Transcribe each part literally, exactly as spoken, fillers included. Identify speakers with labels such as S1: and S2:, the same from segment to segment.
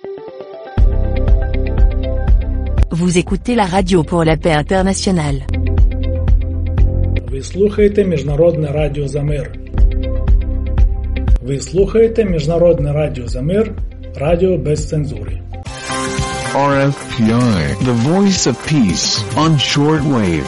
S1: Vous écoutez la radio pour la paix internationale.
S2: Ви слухаєте Міжнародне радіо за мир. Ви слухаєте Міжнародне радіо за мир, радіо без цензури.
S3: ар еф пі ай, The Voice of Peace, on shortwave.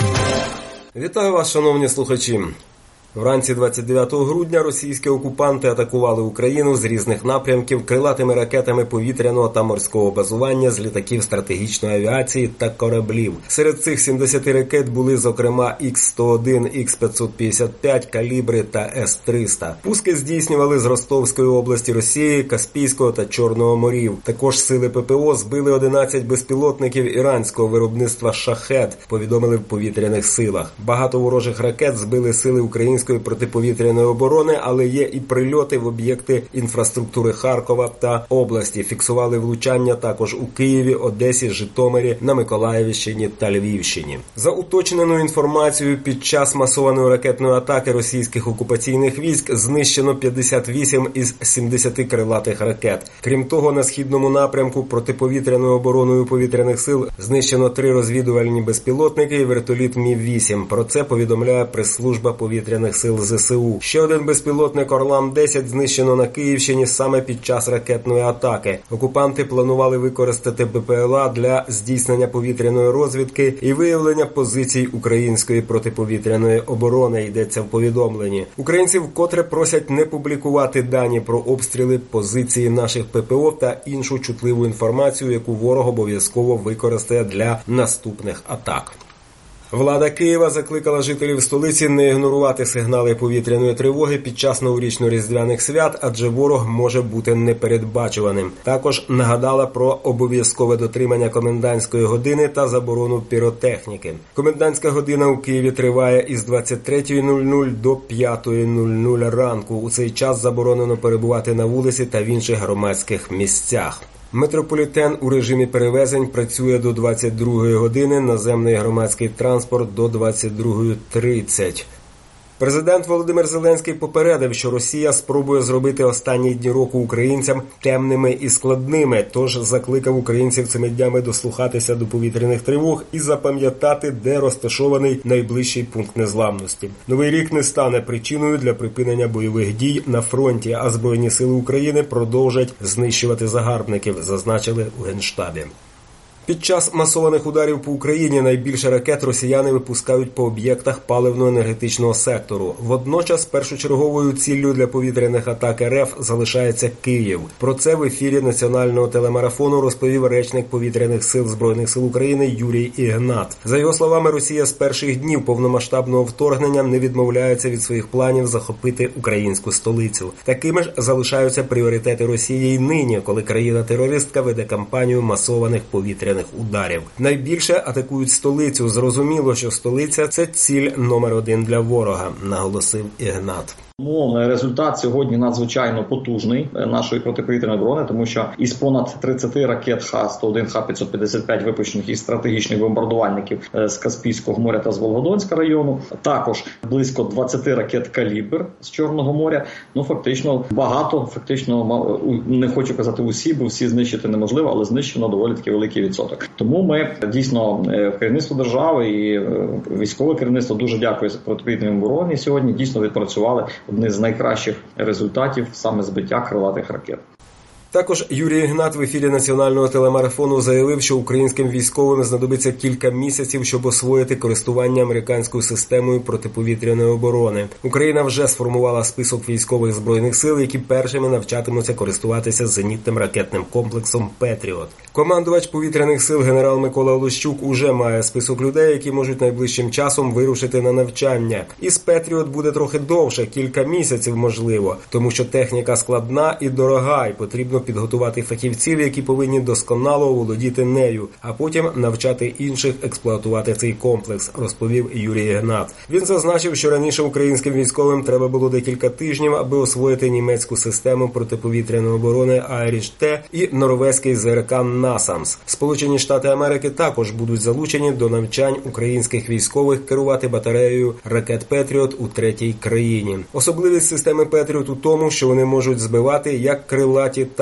S4: Вітаю вас, шановні слухачі. Вранці двадцять дев'ятого грудня російські окупанти атакували Україну з різних напрямків крилатими ракетами повітряного та морського базування з літаків стратегічної авіації та кораблів. Серед цих сімдесяти ракет були, зокрема, ікс сто один, ікс п'ятсот п'ятдесят п'ять, калібри та ес триста. Пуски здійснювали з Ростовської області Росії, Каспійського та Чорного морів. Також сили ППО збили одинадцять безпілотників іранського виробництва «Шахед», повідомили в повітряних силах. Багато ворожих ракет збили сили української протиповітряної оборони, але є і прильоти в об'єкти інфраструктури Харкова та області. Фіксували влучання також у Києві, Одесі, Житомирі, на Миколаївщині та Львівщині. За уточненою інформацією, під час масованої ракетної атаки російських окупаційних військ знищено п'ятдесят вісім із сімдесяти крилатих ракет. Крім того, на східному напрямку протиповітряною обороною повітряних сил знищено три розвідувальні безпілотники і вертоліт Мі вісім. Про це повідомляє прес-служба повітряних сил зе се у. Ще один безпілотник Орлан десять знищено на Київщині саме під час ракетної атаки. Окупанти планували використати бе пе ел а для здійснення повітряної розвідки і виявлення позицій української протиповітряної оборони, йдеться в повідомленні. Українці вкотре просять не публікувати дані про обстріли, позиції наших пе пе о та іншу чутливу інформацію, яку ворог обов'язково використає для наступних атак. Влада Києва закликала жителів столиці не ігнорувати сигнали повітряної тривоги під час новорічно-різдвяних свят, адже ворог може бути непередбачуваним. Також нагадала про обов'язкове дотримання комендантської години та заборону піротехніки. Комендантська година у Києві триває із двадцять третьої нуль нуль до п'ятої нуль нуль ранку. У цей час заборонено перебувати на вулиці та в інших громадських місцях. Метрополітен у режимі перевезень працює до двадцять другої години, наземний громадський транспорт до двадцять другої тридцять. Президент Володимир Зеленський попередив, що Росія спробує зробити останні дні року українцям темними і складними, тож закликав українців цими днями дослухатися до повітряних тривог і запам'ятати, де розташований найближчий пункт незламності. Новий рік не стане причиною для припинення бойових дій на фронті, а Збройні сили України продовжать знищувати загарбників, зазначили у Генштабі. Під час масованих ударів по Україні найбільше ракет росіяни випускають по об'єктах паливно-енергетичного сектору. Водночас першочерговою ціллю для повітряних атак ер еф залишається Київ. Про це в ефірі національного телемарафону розповів речник повітряних сил Збройних сил України Юрій Ігнат. За його словами, Росія з перших днів повномасштабного вторгнення не відмовляється від своїх планів захопити українську столицю. Такими ж залишаються пріоритети Росії й нині, коли країна-терористка веде кампанію масованих повітряних ударів. Найбільше атакують столицю. Зрозуміло, що столиця – це ціль номер один для ворога, наголосив Ігнат.
S5: Ну, результат сьогодні надзвичайно потужний нашої протиповітряної оборони, тому що із понад тридцяти ракет Х сто один, Х п'ятсот п'ятдесят п'ять випущених із стратегічних бомбардувальників з Каспійського моря та з Волгодонського району, також близько двадцяти ракет «Калібр» з Чорного моря. Ну, фактично, багато, фактично, не хочу казати усі, бо всі знищити неможливо, але знищено доволі таки великий відсоток. Тому ми, дійсно, керівництво держави і військове керівництво дуже дякую протиповітряній обороні сьогодні, дійсно відпрацювали одне з найкращих результатів саме збиття крилатих ракет.
S4: Також Юрій Ігнат в ефірі національного телемарафону заявив, що українським військовим знадобиться кілька місяців, щоб освоїти користування американською системою протиповітряної оборони. Україна вже сформувала список військових збройних сил, які першими навчатимуться користуватися зенітним ракетним комплексом «Петріот». Командувач повітряних сил генерал Микола Олещук уже має список людей, які можуть найближчим часом вирушити на навчання. Із «Петріот» буде трохи довше, кілька місяців можливо, тому що техніка складна і дорога, і потрібно підготувати фахівців, які повинні досконало володіти нею, а потім навчати інших експлуатувати цей комплекс, розповів Юрій Ігнат. Він зазначив, що раніше українським військовим треба було декілька тижнів, аби освоїти німецьку систему протиповітряної оборони «Айріш-Т» і норвезький зе ер ка «Насамс». Сполучені Штати Америки також будуть залучені до навчань українських військових керувати батареєю ракет «Петріот» у третій країні. Особливість системи «Петріот» у тому, що вони можуть збивати як крилаті, так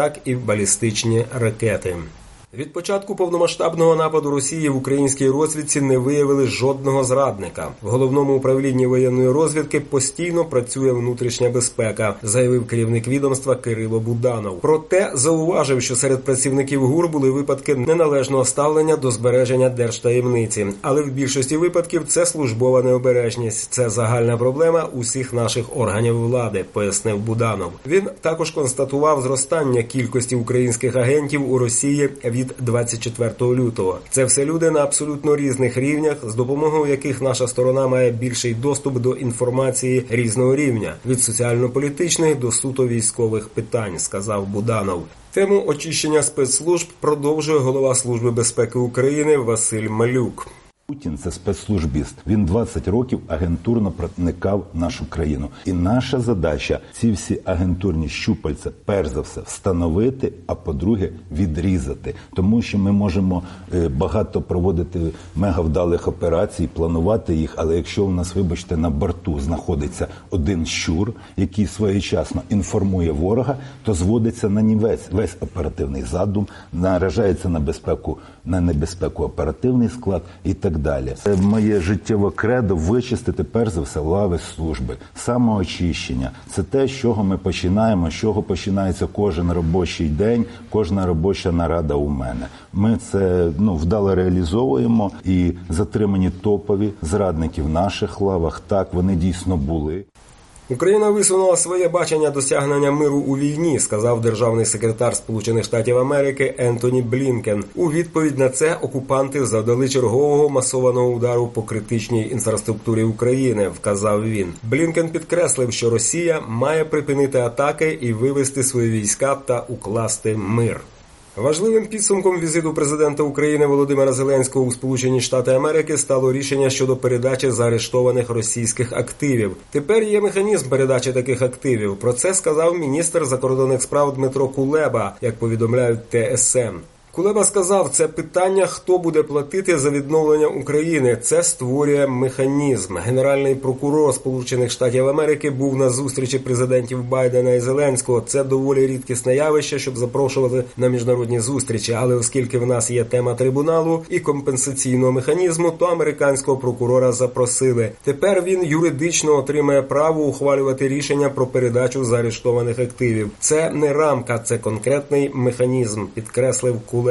S4: так і балістичні ракети. Від початку повномасштабного нападу Росії в українській розвідці не виявили жодного зрадника. В Головному управлінні воєнної розвідки постійно працює внутрішня безпека, заявив керівник відомства Кирило Буданов. Проте зауважив, що серед працівників ГУР були випадки неналежного ставлення до збереження держтаємниці. Але в більшості випадків це службова необережність. Це загальна проблема усіх наших органів влади, пояснив Буданов. Він також констатував зростання кількості українських агентів у Росії від двадцять четвертого лютого. Це все люди на абсолютно різних рівнях, з допомогою яких наша сторона має більший доступ до інформації різного рівня, від соціально-політичних до суто військових питань, сказав Буданов. Тему очищення спецслужб продовжує голова Служби безпеки України Василь Малюк.
S6: Путін – це спецслужбіст. Він двадцять років агентурно проникав в нашу країну. І наша задача – ці всі агентурні щупальця, перш за все, встановити, а по-друге, відрізати. Тому що ми можемо багато проводити мегавдалих операцій, планувати їх, але якщо у нас, вибачте, на борту знаходиться один щур, який своєчасно інформує ворога, то зводиться на нівець весь оперативний задум, наражається на безпеку, на небезпеку оперативний склад і так далі. Це моє життєве кредо вичистити, перш за все, лави служби. Самоочищення. Це те, з чого ми починаємо, з чого починається кожен робочий день, кожна робоча нарада у мене. Ми це ну, вдало реалізовуємо і затримані топові зрадники в наших лавах. Так, вони дійсно були.
S4: Україна висунула своє бачення досягнення миру у війні, сказав державний секретар Сполучених Штатів Америки Ентоні Блінкен. У відповідь на це окупанти завдали чергового масованого удару по критичній інфраструктурі України, вказав він. Блінкен підкреслив, що Росія має припинити атаки і вивести свої війська та укласти мир. Важливим підсумком візиту президента України Володимира Зеленського у Сполучені Штати Америки стало рішення щодо передачі заарештованих російських активів. Тепер є механізм передачі таких активів. Про це сказав міністр закордонних справ Дмитро Кулеба, як повідомляють Те Ес Ем. Кулеба сказав, це питання, хто буде платити за відновлення України. Це створює механізм. Генеральний прокурор Сполучених Штатів Америки був на зустрічі президентів Байдена і Зеленського. Це доволі рідкісне явище, щоб запрошувати на міжнародні зустрічі. Але оскільки в нас є тема трибуналу і компенсаційного механізму, то американського прокурора запросили. Тепер він юридично отримає право ухвалювати рішення про передачу заарештованих активів. Це не рамка, це конкретний механізм, підкреслив Кулеба.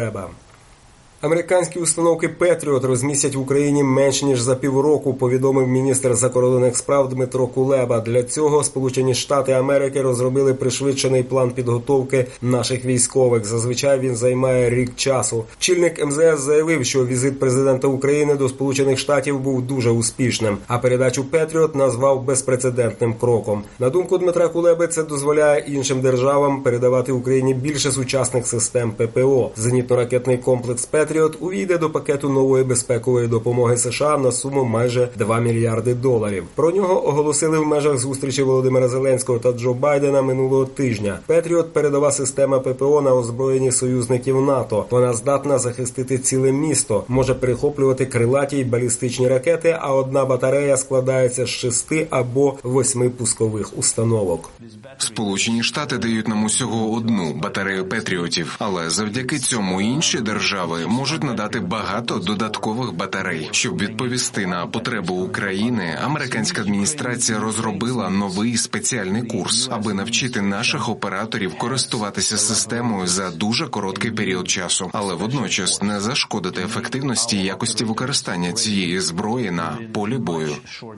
S4: Американські установки «Петріот» розмістять в Україні менш ніж за півроку, повідомив міністр закордонних справ Дмитро Кулеба. Для цього Сполучені Штати Америки розробили пришвидшений план підготовки наших військових. Зазвичай він займає рік часу. Очільник Ем Зе Ес заявив, що візит президента України до Сполучених Штатів був дуже успішним, а передачу «Петріот» назвав безпрецедентним кроком. На думку Дмитра Кулеби, це дозволяє іншим державам передавати Україні більше сучасних систем Пе Пе О. Зенітно-ракетний комплекс «Петріот» увійде до пакету нової безпекової допомоги США на суму майже два мільярди доларів. Про нього оголосили в межах зустрічі Володимира Зеленського та Джо Байдена минулого тижня. «Петріот» – передова система Пе Пе О на озброєнні союзників НАТО. Вона здатна захистити ціле місто, може перехоплювати крилаті й балістичні ракети, а одна батарея складається з шести або восьми пускових установок.
S7: Сполучені Штати дають нам усього одну батарею «Петріотів», але завдяки цьому інші держави можуть надати багато додаткових батарей. Щоб відповісти на потребу України, американська адміністрація розробила новий спеціальний курс, аби навчити наших операторів користуватися системою за дуже короткий період часу, але водночас не зашкодити ефективності і якості використання цієї зброї на полі бою.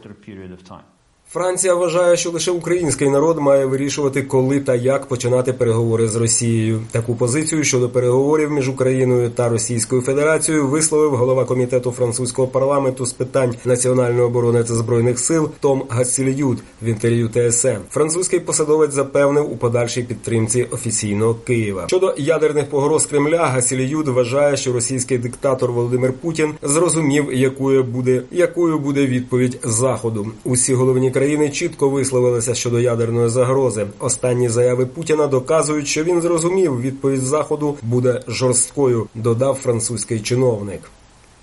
S4: Франція вважає, що лише український народ має вирішувати, коли та як починати переговори з Росією. Таку позицію щодо переговорів між Україною та Російською Федерацією висловив голова комітету французького парламенту з питань національної оборони та збройних сил Том Гассільюд в інтерв'ю Те Ес Ем. Французький посадовець запевнив у подальшій підтримці офіційного Києва. Щодо ядерних погроз Кремля, Гассільюд вважає, що російський диктатор Володимир Путін зрозумів, якою буде, якою буде відповідь Заходу. Усі головні країни чітко висловилися щодо ядерної загрози. Останні заяви Путіна доказують, що він зрозумів, відповідь Заходу буде жорсткою, додав французький чиновник.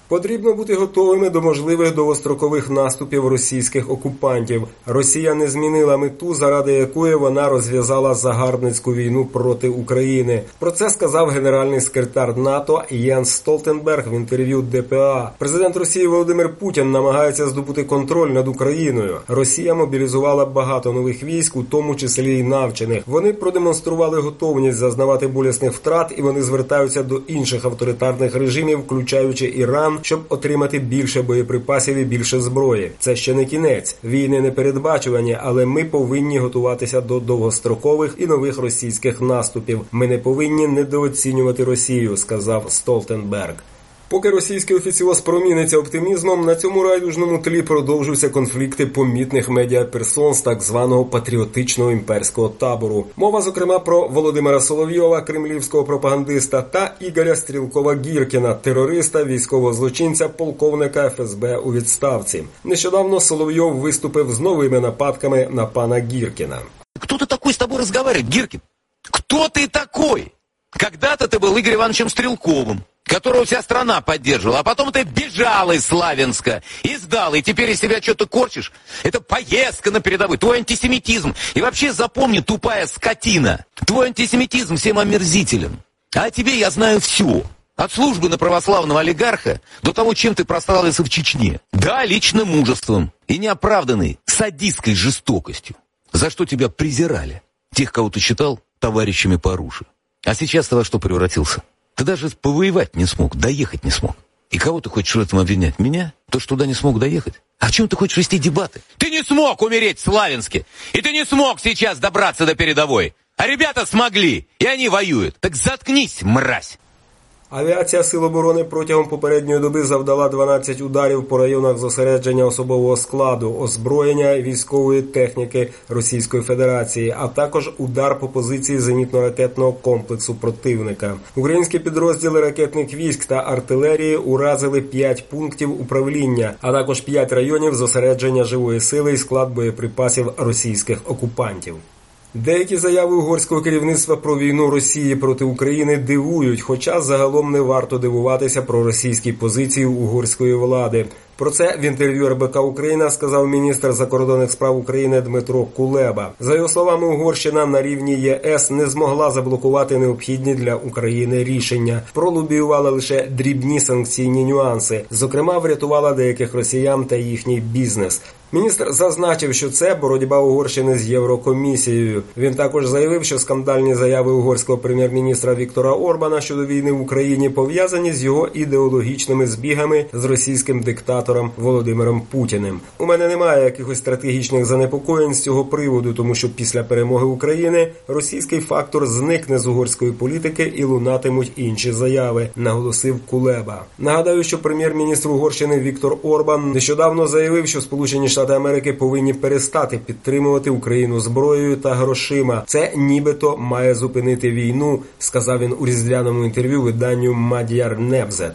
S4: Потрібно бути готовими до можливих довгострокових наступів російських окупантів. Росія не змінила мету, заради якої вона розв'язала загарбницьку війну проти України. Про це сказав генеральний секретар НАТО Єнс Столтенберг в інтерв'ю ДПА. Президент Росії Володимир Путін намагається здобути контроль над Україною. Росія мобілізувала багато нових військ, у тому числі й навчених. Вони продемонстрували готовність зазнавати болісних втрат, і вони звертаються до інших авторитарних режимів, включаючи Іран, щоб отримати більше боєприпасів і більше зброї. Це ще не кінець. Війни не передбачувані, але ми повинні готуватися до довгострокових і нових російських наступів. Ми не повинні недооцінювати Росію, сказав Столтенберг. Поки російський офіціоз проміниться оптимізмом, на цьому райдужному тлі продовжуються конфлікти помітних медіаперсон з так званого патріотичного імперського табору. Мова, зокрема, про Володимира Соловйова, кремлівського пропагандиста, та Ігоря Стрілкова-Гіркіна, терориста, військового злочинця, полковника еф ес бе у відставці. Нещодавно Соловйов виступив з новими нападками на пана Гіркіна.
S8: Хто ти такий з тобою розмовляє, Гіркін? Хто ти такий? Когда-то ти був Ігор Івановичем Стрілковим, которого вся страна поддерживала, а потом ты бежал из Славянска и сдал, и теперь из себя что-то корчишь. Это поездка на передовой, твой антисемитизм. И вообще запомни, тупая скотина, твой антисемитизм всем омерзителен. А о тебе я знаю все. От службы на православного олигарха до того, чем ты прославился в Чечне. Да, личным мужеством и неоправданной садистской жестокостью. За что тебя презирали. Тех, кого ты считал товарищами по оружию. А сейчас ты во что превратился? Ты даже повоевать не смог, доехать не смог. И кого ты хочешь в этом обвинять? Меня? То, что туда не смог доехать? А в чем ты хочешь вести дебаты? Ты не смог умереть в Славянске. И ты не смог сейчас добраться до передовой. А ребята смогли, и они воюют. Так заткнись, мразь!
S4: Авіація Сил оборони протягом попередньої доби завдала дванадцять ударів по районах зосередження особового складу, озброєння і військової техніки Російської Федерації, а також удар по позиції зенітно-ракетного комплексу противника. Українські підрозділи ракетних військ та артилерії уразили п'ять пунктів управління, а також п'ять районів зосередження живої сили і склад боєприпасів російських окупантів. Деякі заяви угорського керівництва про війну Росії проти України дивують, хоча загалом не варто дивуватися про російські позиції угорської влади. Про це в інтерв'ю ер бе ка Україна сказав міністр закордонних справ України Дмитро Кулеба. За його словами, Угорщина на рівні є ес не змогла заблокувати необхідні для України рішення. Пролобіювала лише дрібні санкційні нюанси. Зокрема, врятувала деяких росіян та їхній бізнес. Міністр зазначив, що це боротьба Угорщини з Єврокомісією. Він також заявив, що скандальні заяви угорського прем'єр-міністра Віктора Орбана щодо війни в Україні пов'язані з його ідеологічними збігами з російським диктатором Володимиром Путіним. У мене немає якихось стратегічних занепокоєнь з цього приводу, тому що після перемоги України російський фактор зникне з угорської політики і лунатимуть інші заяви, наголосив Кулеба. Нагадаю, що прем'єр-міністр Угорщини Віктор Орбан нещодавно заявив, що Сполучені Штати Америки повинні перестати підтримувати Україну зброєю та грошима. Це нібито має зупинити війну, сказав він у різдвяному інтерв'ю виданню Мад'яр Небзет.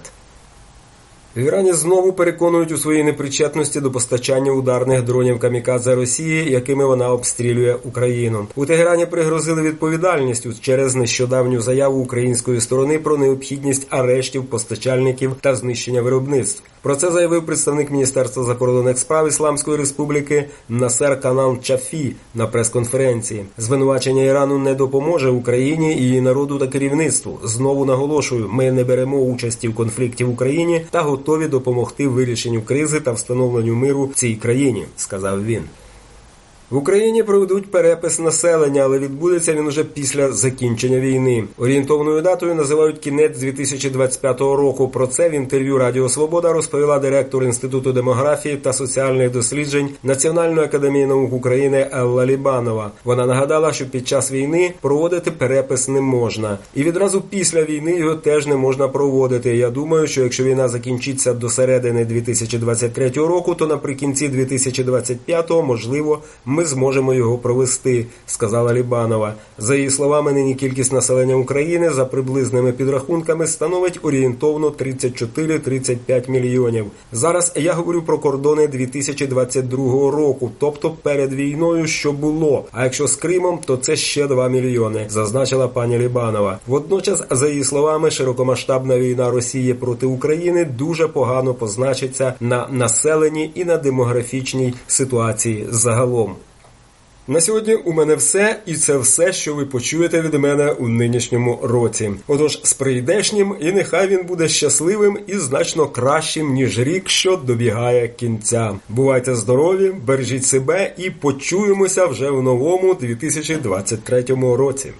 S4: В Ірані знову переконують у своїй непричетності до постачання ударних дронів камікадзе Росії, якими вона обстрілює Україну. У Тегерані пригрозили відповідальністю через нещодавню заяву української сторони про необхідність арештів постачальників та знищення виробництв. Про це заявив представник Міністерства закордонних справ Ісламської Республіки Насер Канан Чафі на прес-конференції. Звинувачення Ірану не допоможе Україні, її народу та керівництву. Знову наголошую, ми не беремо участі в конфлікті в Україні та готові допомогти вирішенню кризи та встановленню миру в цій країні, сказав він. В Україні проведуть перепис населення, але відбудеться він уже після закінчення війни. Орієнтовною датою називають кінець дві тисячі двадцять п'ятого року. Про це в інтерв'ю Радіо Свобода розповіла директор Інституту демографії та соціальних досліджень Національної академії наук України Елла Лібанова. Вона нагадала, що під час війни проводити перепис не можна. І відразу після війни його теж не можна проводити. Я думаю, що якщо війна закінчиться до середини дві тисячі двадцять третього року, то наприкінці дві тисячі двадцять п'ятого, можливо, ми ми зможемо його провести, сказала Лібанова. За її словами, нині кількість населення України за приблизними підрахунками становить орієнтовно тридцять чотири - тридцять п'ять мільйонів. Зараз я говорю про кордони дві тисячі двадцять другого року, тобто перед війною, що було. А якщо з Кримом, то це ще два мільйони, зазначила пані Лібанова. Водночас, за її словами, широкомасштабна війна Росії проти України дуже погано позначиться на населенні і на демографічній ситуації загалом. На сьогодні у мене все, і це все, що ви почуєте від мене у нинішньому році. Отож, з прийдешнім, і нехай він буде щасливим і значно кращим, ніж рік, що добігає кінця. Бувайте здорові, бережіть себе і почуємося вже в новому дві тисячі двадцять третьому році.